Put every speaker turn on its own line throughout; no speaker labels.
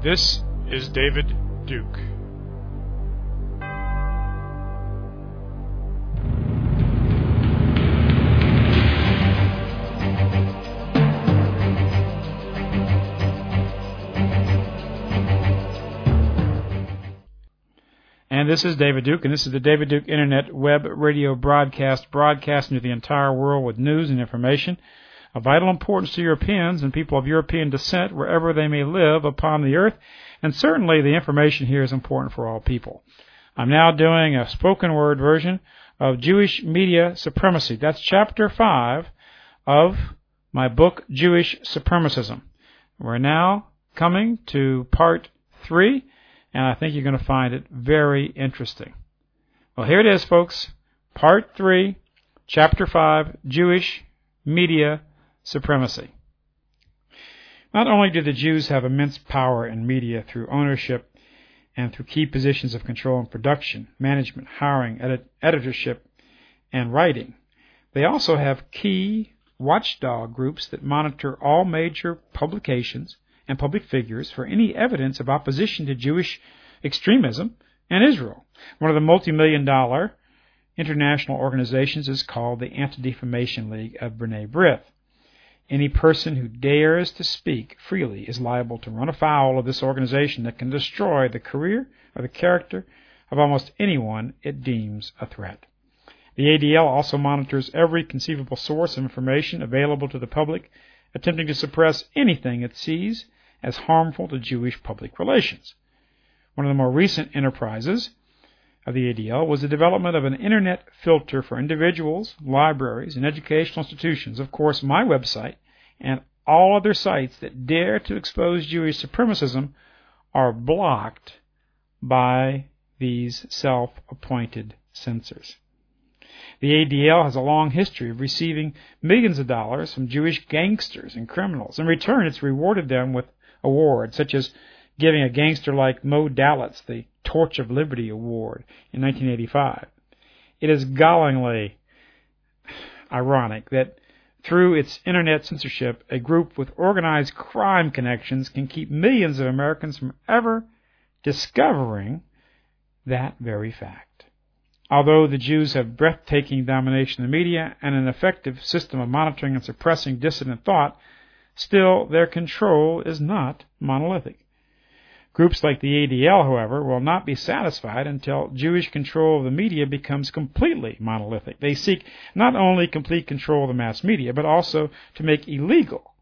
This is David Duke. And this is David Duke, and this is the David Duke Internet Web Radio Broadcast, broadcasting to the entire world with news and information of vital importance to Europeans and people of European descent wherever they may live upon the earth, and certainly the information here is important for all people. I'm now doing a spoken word version of Jewish Media Supremacy. That's Chapter 5 of my book, Jewish Supremacism. We're now coming to Part 3, and I think you're going to find it very interesting. Well, here it is, folks. Part 3, Chapter 5, Jewish Media Supremacy. Not only do the Jews have immense power in media through ownership and through key positions of control in production, management, hiring, editorship, and writing, they also have key watchdog groups that monitor all major publications and public figures for any evidence of opposition to Jewish extremism and Israel. One of the multi-million-dollar international organizations is called the Anti-Defamation League of B'nai B'rith. Any person who dares to speak freely is liable to run afoul of this organization that can destroy the career or the character of almost anyone it deems a threat. The ADL also monitors every conceivable source of information available to the public, attempting to suppress anything it sees as harmful to Jewish public relations. One of the more recent enterprises of the ADL was the development of an internet filter for individuals, libraries, and educational institutions. Of course, my website and all other sites that dare to expose Jewish supremacism are blocked by these self-appointed censors. The ADL has a long history of receiving millions of dollars from Jewish gangsters and criminals. In return, it's rewarded them with awards, such as giving a gangster like Mo Dalitz the Torch of Liberty Award in 1985. It is gallingly ironic that through its internet censorship, a group with organized crime connections can keep millions of Americans from ever discovering that very fact. Although the Jews have breathtaking domination of the media and an effective system of monitoring and suppressing dissident thought, still their control is not monolithic. Groups like the ADL, however, will not be satisfied until Jewish control of the media becomes completely monolithic. They seek not only complete control of the mass media, but also to make illegal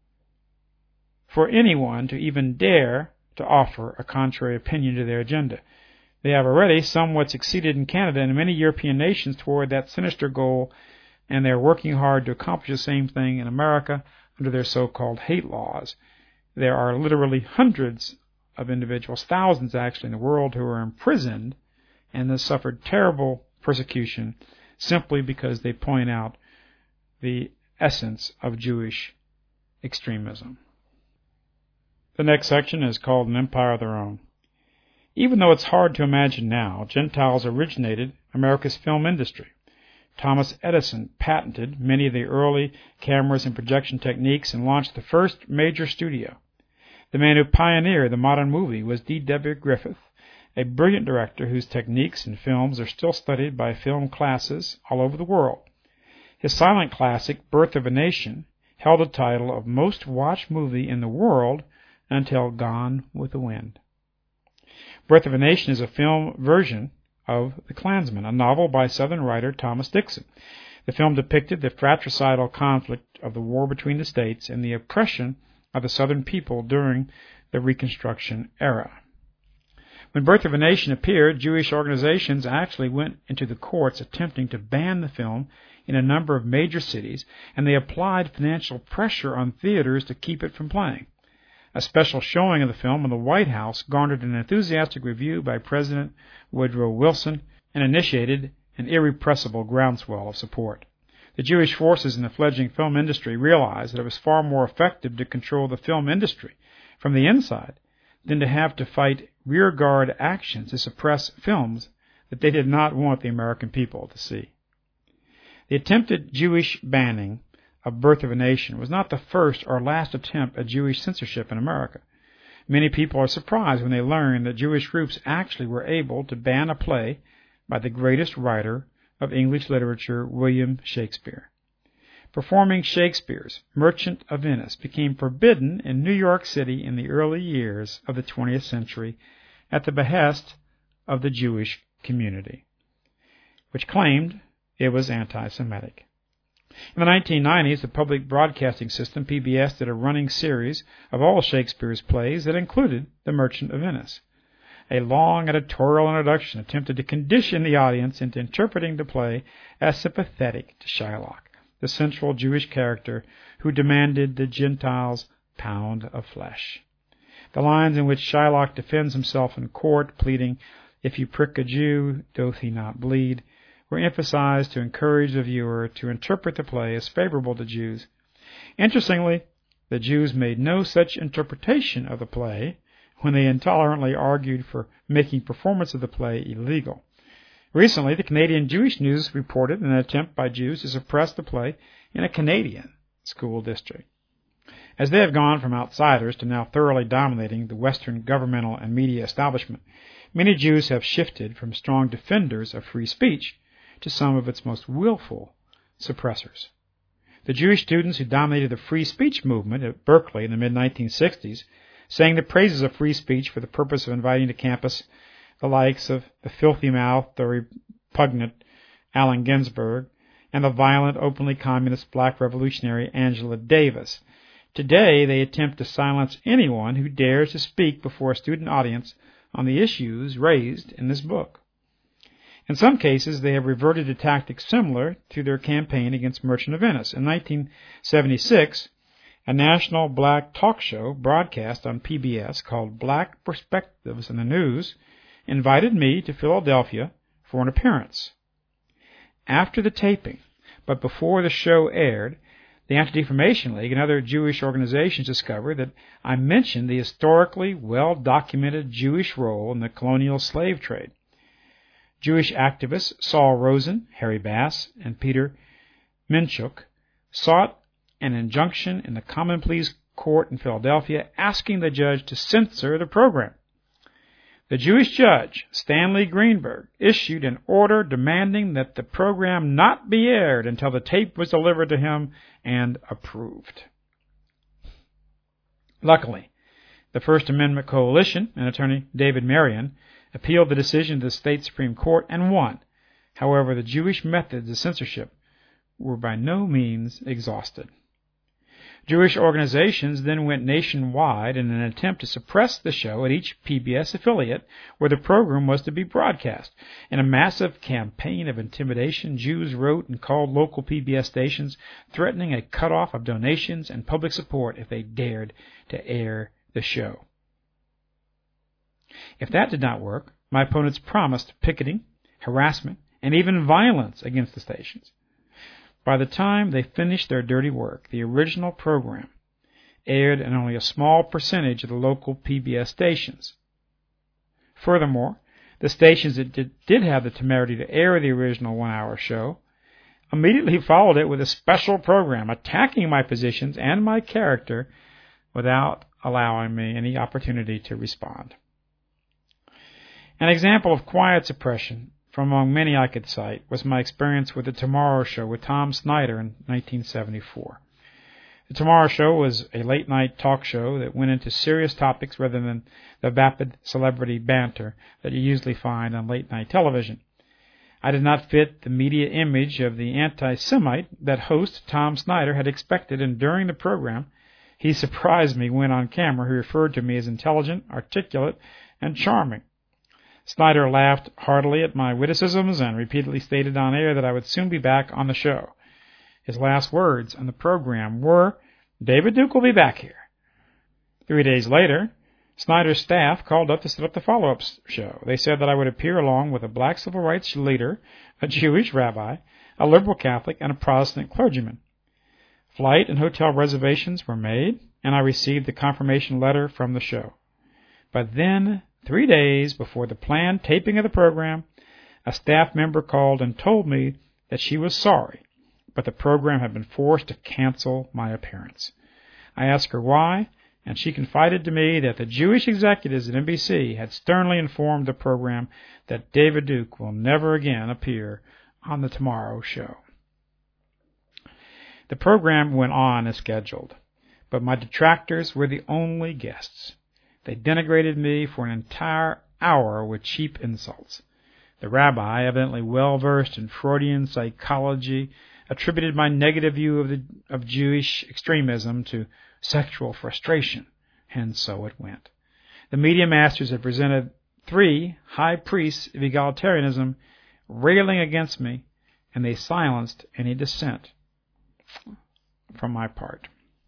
for anyone to even dare to offer a contrary opinion to their agenda. They have already somewhat succeeded in Canada and many European nations toward that sinister goal, and they are working hard to accomplish the same thing in America under their so-called hate laws. There are literally hundreds of individuals, thousands actually, in the world who are imprisoned and have suffered terrible persecution simply because they point out the essence of Jewish extremism. The next section is called An Empire of Their Own. Even though it's hard to imagine now, Gentiles originated America's film industry. Thomas Edison patented many of the early cameras and projection techniques and launched the first major studio. The man who pioneered the modern movie was D.W. Griffith, a brilliant director whose techniques and films are still studied by film classes all over the world. His silent classic, Birth of a Nation, held the title of most watched movie in the world until Gone with the Wind. Birth of a Nation is a film version of The Klansman, a novel by Southern writer Thomas Dixon. The film depicted the fratricidal conflict of the war between the states and the oppression of the Southern people during the Reconstruction era. When Birth of a Nation appeared, Jewish organizations actually went into the courts attempting to ban the film in a number of major cities, and they applied financial pressure on theaters to keep it from playing. A special showing of the film in the White House garnered an enthusiastic review by President Woodrow Wilson and initiated an irrepressible groundswell of support. The Jewish forces in the fledgling film industry realized that it was far more effective to control the film industry from the inside than to have to fight rearguard actions to suppress films that they did not want the American people to see. The attempted Jewish banning of Birth of a Nation was not the first or last attempt at Jewish censorship in America. Many people are surprised when they learn that Jewish groups actually were able to ban a play by the greatest writer of English literature, William Shakespeare. Performing Shakespeare's Merchant of Venice became forbidden in New York City in the early years of the 20th century at the behest of the Jewish community, which claimed it was anti-Semitic. In the 1990s, the public broadcasting system, PBS, did a running series of all Shakespeare's plays that included The Merchant of Venice. A long editorial introduction attempted to condition the audience into interpreting the play as sympathetic to Shylock, the central Jewish character who demanded the Gentiles' pound of flesh. The lines in which Shylock defends himself in court, pleading, "If you prick a Jew, doth he not bleed?" were emphasized to encourage the viewer to interpret the play as favorable to Jews. Interestingly, the Jews made no such interpretation of the play when they intolerantly argued for making performance of the play illegal. Recently, the Canadian Jewish News reported an attempt by Jews to suppress the play in a Canadian school district. As they have gone from outsiders to now thoroughly dominating the Western governmental and media establishment, many Jews have shifted from strong defenders of free speech to some of its most willful suppressors. The Jewish students who dominated the free speech movement at Berkeley in the mid-1960s sang the praises of free speech for the purpose of inviting to campus the likes of the filthy-mouthed or repugnant Allen Ginsberg and the violent, openly communist black revolutionary Angela Davis. Today, they attempt to silence anyone who dares to speak before a student audience on the issues raised in this book. In some cases, they have reverted to tactics similar to their campaign against Merchant of Venice. In 1976, a national black talk show broadcast on PBS called Black Perspectives in the News invited me to Philadelphia for an appearance. After the taping, but before the show aired, the Anti-Defamation League and other Jewish organizations discovered that I mentioned the historically well-documented Jewish role in the colonial slave trade. Jewish activists Saul Rosen, Harry Bass, and Peter Minchuk sought an injunction in the Common Pleas Court in Philadelphia asking the judge to censor the program. The Jewish judge, Stanley Greenberg, issued an order demanding that the program not be aired until the tape was delivered to him and approved. Luckily, the First Amendment Coalition and attorney David Marion appealed the decision to the state Supreme Court and won. However, the Jewish methods of censorship were by no means exhausted. Jewish organizations then went nationwide in an attempt to suppress the show at each PBS affiliate where the program was to be broadcast. In a massive campaign of intimidation, Jews wrote and called local PBS stations, threatening a cutoff of donations and public support if they dared to air the show. If that did not work, my opponents promised picketing, harassment, and even violence against the stations. By the time they finished their dirty work, the original program aired in only a small percentage of the local PBS stations. Furthermore, the stations that did have the temerity to air the original one-hour show immediately followed it with a special program attacking my positions and my character without allowing me any opportunity to respond. An example of quiet suppression from among many I could cite was my experience with The Tomorrow Show with Tom Snyder in 1974. The Tomorrow Show was a late-night talk show that went into serious topics rather than the vapid celebrity banter that you usually find on late-night television. I did not fit the media image of the anti-Semite that host Tom Snyder had expected, and during the program, he surprised me when on camera he referred to me as intelligent, articulate, and charming. Snyder laughed heartily at my witticisms and repeatedly stated on air that I would soon be back on the show. His last words on the program were, "David Duke will be back here." 3 days later, Snyder's staff called up to set up the follow-up show. They said that I would appear along with a black civil rights leader, a Jewish rabbi, a liberal Catholic, and a Protestant clergyman. Flight and hotel reservations were made, and I received the confirmation letter from the show. But then, 3 days before the planned taping of the program, a staff member called and told me that she was sorry, but the program had been forced to cancel my appearance. I asked her why, and she confided to me that the Jewish executives at NBC had sternly informed the program that David Duke will never again appear on The Tomorrow Show. The program went on as scheduled, but my detractors were the only guests. They denigrated me for an entire hour with cheap insults. The rabbi, evidently well-versed in Freudian psychology, attributed my negative view of Jewish extremism to sexual frustration, and so it went. The media masters had presented 3 high priests of egalitarianism railing against me, and they silenced any dissent from my part.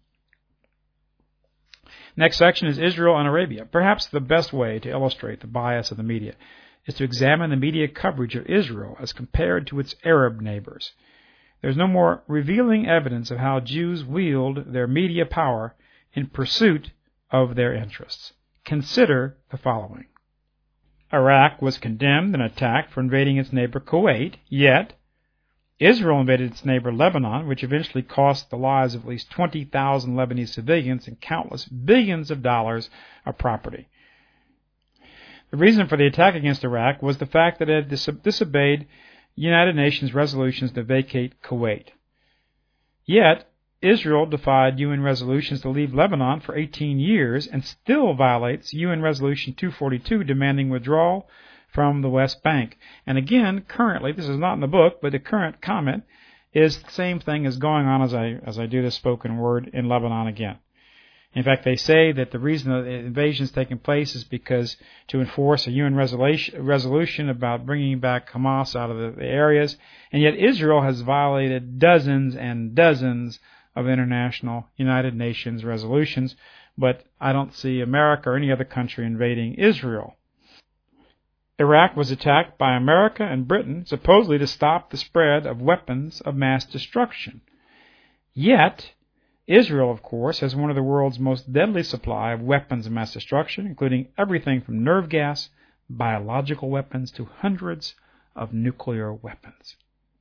Next section is Israel and Arabia. Perhaps the best way to illustrate the bias of the media is to examine the media coverage of Israel as compared to its Arab neighbors. There's no more revealing evidence of how Jews wield their media power in pursuit of their interests. Consider the following. Iraq was condemned and attacked for invading its neighbor Kuwait, yet Israel invaded its neighbor Lebanon, which eventually cost the lives of at least 20,000 Lebanese civilians and countless billions of dollars of property. The reason for the attack against Iraq was the fact that it had disobeyed United Nations resolutions to vacate Kuwait. Yet, Israel defied UN resolutions to leave Lebanon for 18 years and still violates UN Resolution 242 demanding withdrawal from the West Bank. And again, currently, this is not in the book, but the current comment is the same thing as going on as I do the spoken word in Lebanon again. In fact, they say that the reason the invasion is taking place is because to enforce a UN resolution about bringing back Hamas out of the areas, and yet Israel has violated dozens and dozens of international United Nations resolutions, but I don't see America or any other country invading Israel. Iraq was attacked by America and Britain, supposedly to stop the spread of weapons of mass destruction. Yet, Israel, of course, has one of the world's most deadly supply of weapons of mass destruction, including everything from nerve gas, biological weapons, to hundreds of nuclear weapons.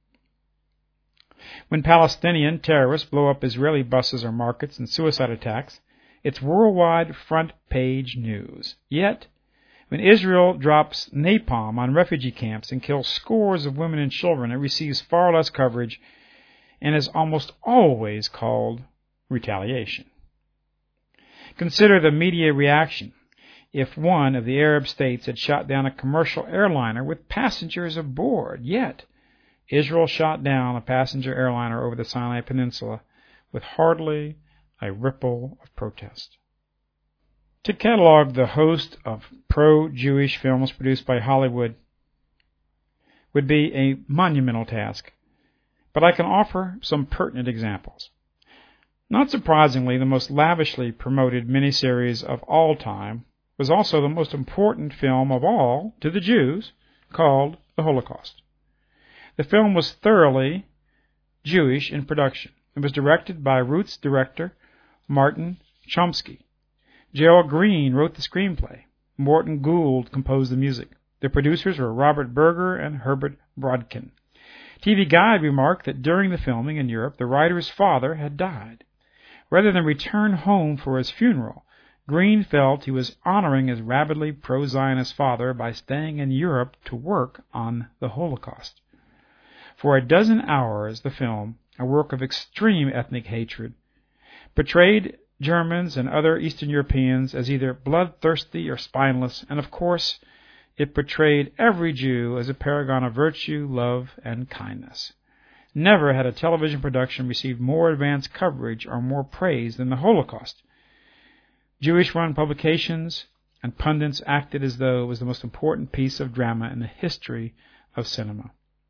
When Palestinian terrorists blow up Israeli buses or markets in suicide attacks, it's worldwide front-page news. Yet, when Israel drops napalm on refugee camps and kills scores of women and children, it receives far less coverage and is almost always called retaliation. Consider the media reaction if one of the Arab states had shot down a commercial airliner with passengers aboard. Yet, Israel shot down a passenger airliner over the Sinai Peninsula with hardly a ripple of protest. To catalog the host of pro-Jewish films produced by Hollywood would be a monumental task, but I can offer some pertinent examples. Not surprisingly, the most lavishly promoted miniseries of all time was also the most important film of all to the Jews, called The Holocaust. The film was thoroughly Jewish in production. It was directed by Roots director Martin Chomsky. Gerald Green wrote the screenplay. Morton Gould composed the music. The producers were Robert Berger and Herbert Brodkin. TV Guide remarked that during the filming in Europe, the writer's father had died. Rather than return home for his funeral, Green felt he was honoring his rabidly pro-Zionist father by staying in Europe to work on the Holocaust. For a dozen hours, the film, a work of extreme ethnic hatred, portrayed Germans and other Eastern Europeans as either bloodthirsty or spineless, and of course, it portrayed every Jew as a paragon of virtue, love, and kindness. Never had a television production received more advanced coverage or more praise than the Holocaust. Jewish-run publications and pundits acted as though it was the most important piece of drama in the history of cinema.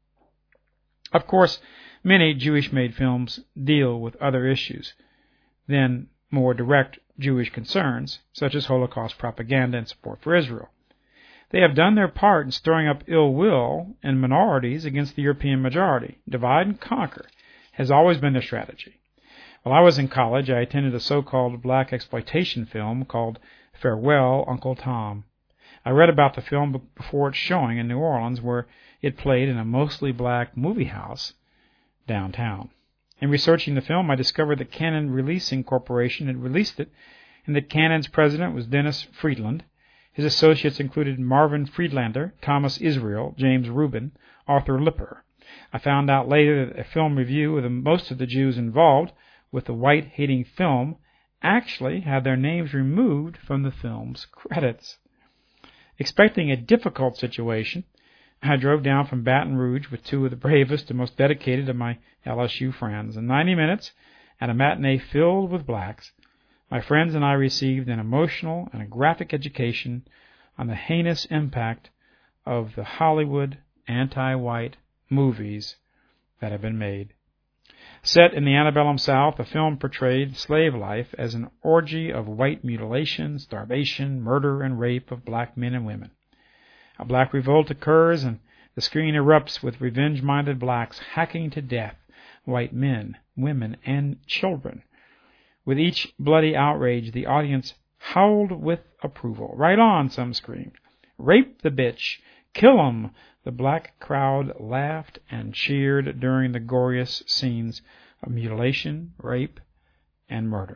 Of course, many Jewish-made films deal with other issues than more direct Jewish concerns, such as Holocaust propaganda and support for Israel. They have done their part in stirring up ill will in minorities against the European majority. Divide and conquer has always been their strategy. While I was in college, I attended a so-called black exploitation film called Farewell, Uncle Tom. I read about the film before its showing in New Orleans, where it played in a mostly black movie house downtown. In researching the film, I discovered that Canon Releasing Corporation had released it and that Cannon's president was Dennis Friedland. His associates included Marvin Friedlander, Thomas Israel, James Rubin, Arthur Lipper. I found out later that a film review of most of the Jews involved with the white-hating film actually had their names removed from the film's credits. Expecting a difficult situation, I drove down from Baton Rouge with two of the bravest and most dedicated of my LSU friends. In 90 minutes, at a matinee filled with blacks, my friends and I received an emotional and a graphic education on the heinous impact of the Hollywood anti-white movies that have been made. Set in the antebellum South, the film portrayed slave life as an orgy of white mutilation, starvation, murder, and rape of black men and women. A black revolt occurs, and the screen erupts with revenge-minded blacks hacking to death white men, women, and children. With each bloody outrage, the audience howled with approval. Right on, some screamed. Rape the bitch! Kill 'em! The black crowd laughed and cheered during the goriest scenes of mutilation, rape, and murder.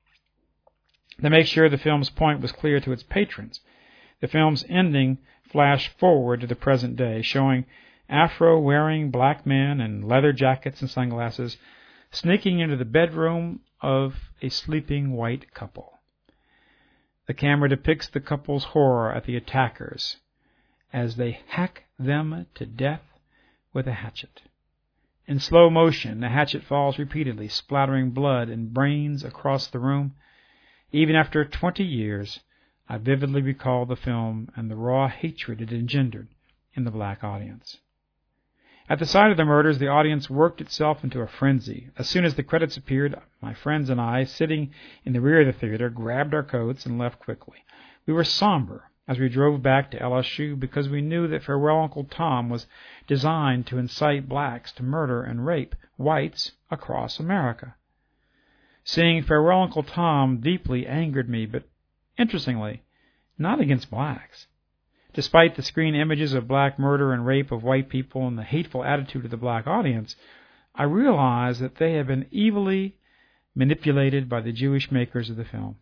To make sure the film's point was clear to its patrons, the film's ending flashed forward to the present day, showing afro-wearing black men in leather jackets and sunglasses sneaking into the bedroom of a sleeping white couple. The camera depicts the couple's horror at the attackers as they hack them to death with a hatchet. In slow motion, the hatchet falls repeatedly, splattering blood and brains across the room. Even after 20 years, I vividly recall the film and the raw hatred it engendered in the black audience. At the sight of the murders, the audience worked itself into a frenzy. As soon as the credits appeared, my friends and I, sitting in the rear of the theater, grabbed our coats and left quickly. We were somber as we drove back to LSU because we knew that Farewell Uncle Tom was designed to incite blacks to murder and rape whites across America. Seeing Farewell Uncle Tom deeply angered me, but interestingly, not against blacks. Despite the screen images of black murder and rape of white people and the hateful attitude of the black audience, I realized that they had been evilly manipulated by the Jewish makers of the film.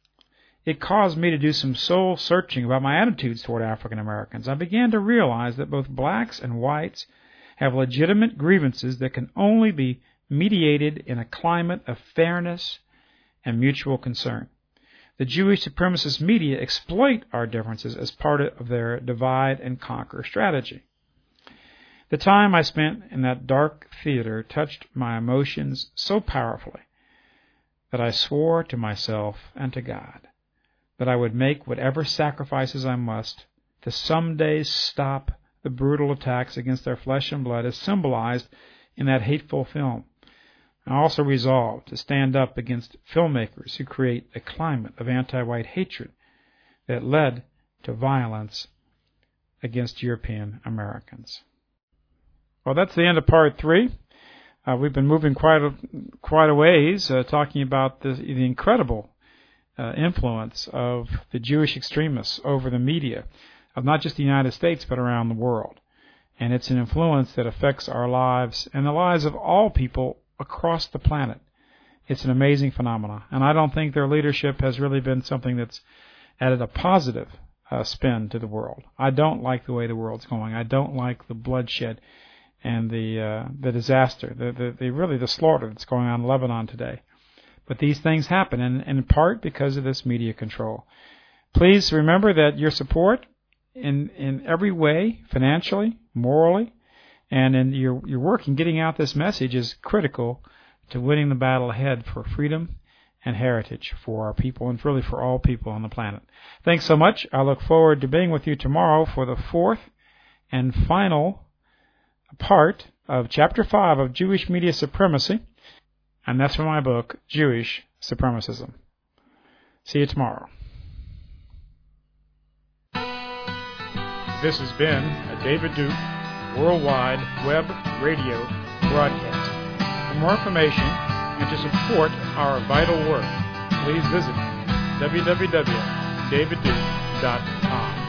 It caused me to do some soul-searching about my attitudes toward African Americans. I began to realize that both blacks and whites have legitimate grievances that can only be mediated in a climate of fairness and mutual concern. The Jewish supremacist media exploit our differences as part of their divide-and-conquer strategy. The time I spent in that dark theater touched my emotions so powerfully that I swore to myself and to God that I would make whatever sacrifices I must to someday stop the brutal attacks against their flesh and blood as symbolized in that hateful film. I also resolved to stand up against filmmakers who create a climate of anti-white hatred that led to violence against European Americans. Well, that's the end of part 3. We've been moving quite a ways, talking about the incredible influence of the Jewish extremists over the media of not just the United States but around the world. And it's an influence that affects our lives and the lives of all people across the planet. It's an amazing phenomenon, and I don't think their leadership has really been something that's added a positive spin to the world. I don't like the way the world's going. I don't like the bloodshed and the disaster, the slaughter that's going on in Lebanon today. But these things happen, and in part because of this media control. Please remember that your support in every way, financially, morally, and in your work in getting out this message is critical to winning the battle ahead for freedom and heritage for our people and really for all people on the planet. Thanks so much. I look forward to being with you tomorrow for the 4th and final part of Chapter 5 of Jewish Media Supremacy, and that's from my book, Jewish Supremacism. See you tomorrow. This has been a David Duke Worldwide Web Radio broadcast. For more information and to support our vital work, please visit www.davidduke.com.